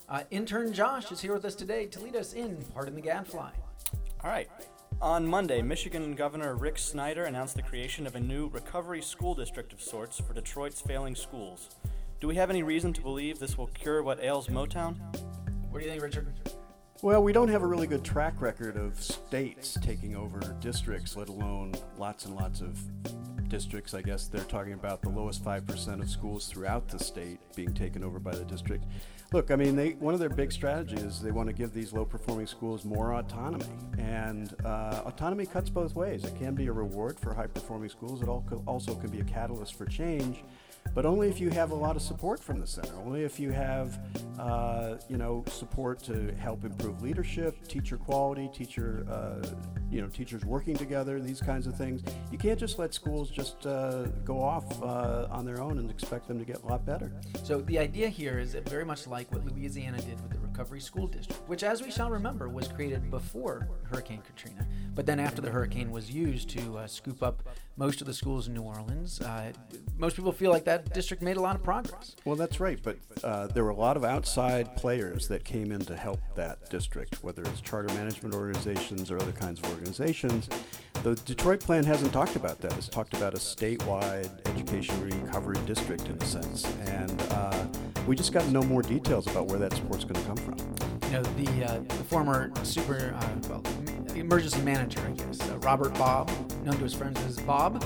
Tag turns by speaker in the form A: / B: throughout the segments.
A: Intern Josh is here with us today to lead us in Pardon the Gadfly.
B: All right. On Monday, Michigan Governor Rick Snyder announced the creation of a new recovery school district of sorts for Detroit's failing schools. Do we have any reason to believe this will cure what ails Motown?
A: What do you think, Richard?
C: Well, we don't have a really good track record of states taking over districts, let alone lots and lots of districts. I guess they're talking about the lowest 5% of schools throughout the state being taken over by the district. Look, I mean, one of their big strategies is they want to give these low-performing schools more autonomy. And autonomy cuts both ways. It can be a reward for high-performing schools. It also can be a catalyst for change, but only if you have a lot of support from the center. Only if you have, support to help improve leadership, teacher quality, teachers working together, these kinds of things. You can't just let schools just go off on their own and expect them to get a lot better.
A: So the idea here is very much like what Louisiana did with the Recovery School District, which, as we shall remember, was created before Hurricane Katrina. But then after the hurricane was used to scoop up most of the schools in New Orleans, most people feel like that district made a lot of progress.
C: Well, that's right, but there were a lot of outside players that came in to help that district, whether it's charter management organizations or other kinds of organizations. The Detroit plan hasn't talked about that. It's talked about a statewide education recovery district in a sense, and we just got to know more details about where that support's going to come from.
A: You know, the former emergency manager, I guess, Robert Bob, known to his friends as Bob.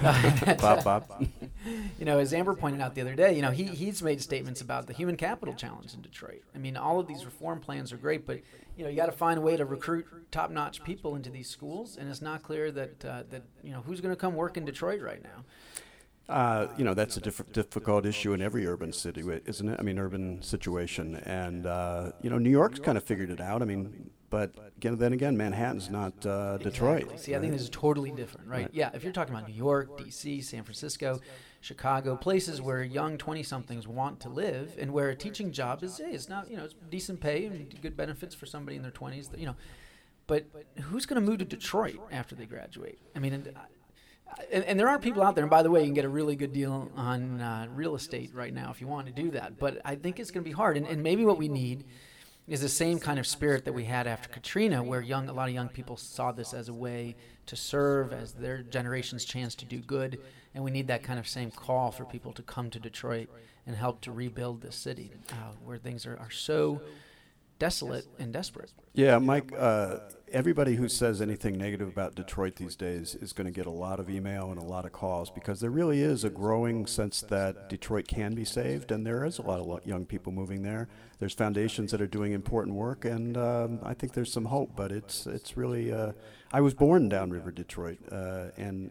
C: Bob.
A: You know, as Amber pointed out the other day, he's made statements about the human capital challenge in Detroit. I mean, all of these reform plans are great, but you got to find a way to recruit top-notch people into these schools, and it's not clear that who's going to come work in Detroit right now.
C: That's a difficult issue in every urban city, isn't it? I mean, urban situation. And, New York's kind of figured it out. I mean, but then again, Manhattan's not Detroit.
A: Exactly. See, I think this is totally different, right? Yeah, if you're talking about New York, D.C., San Francisco, Chicago, places where young 20-somethings want to live and where a teaching job is not, it's decent pay and good benefits for somebody in their 20s, but who's going to move to Detroit after they graduate? I mean, and there are people out there, and by the way, you can get a really good deal on real estate right now if you want to do that, but I think it's going to be hard, and maybe what we need is the same kind of spirit that we had after Katrina, where a lot of young people saw this as a way to serve, as their generation's chance to do good, and we need that kind of same call for people to come to Detroit and help to rebuild this city, where things are so desolate and desperate.
C: Yeah, Mike, everybody who says anything negative about Detroit these days is going to get a lot of email and a lot of calls, because there really is a growing sense that Detroit can be saved, and there is a lot of young people moving there. There's foundations that are doing important work, and I think there's some hope, but it's really, I was born downriver Detroit, and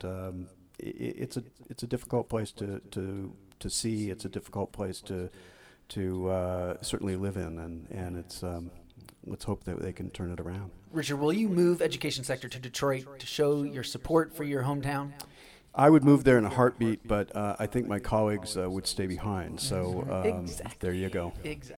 C: it's a difficult place to see. It's a difficult place to certainly live in, and it's let's hope that they can turn it around.
A: Richard, will you move education sector to Detroit to show your support for your hometown?
C: I would move there in a heartbeat, but I think my colleagues would stay behind. So
A: Exactly.
C: there you go.
A: Exactly.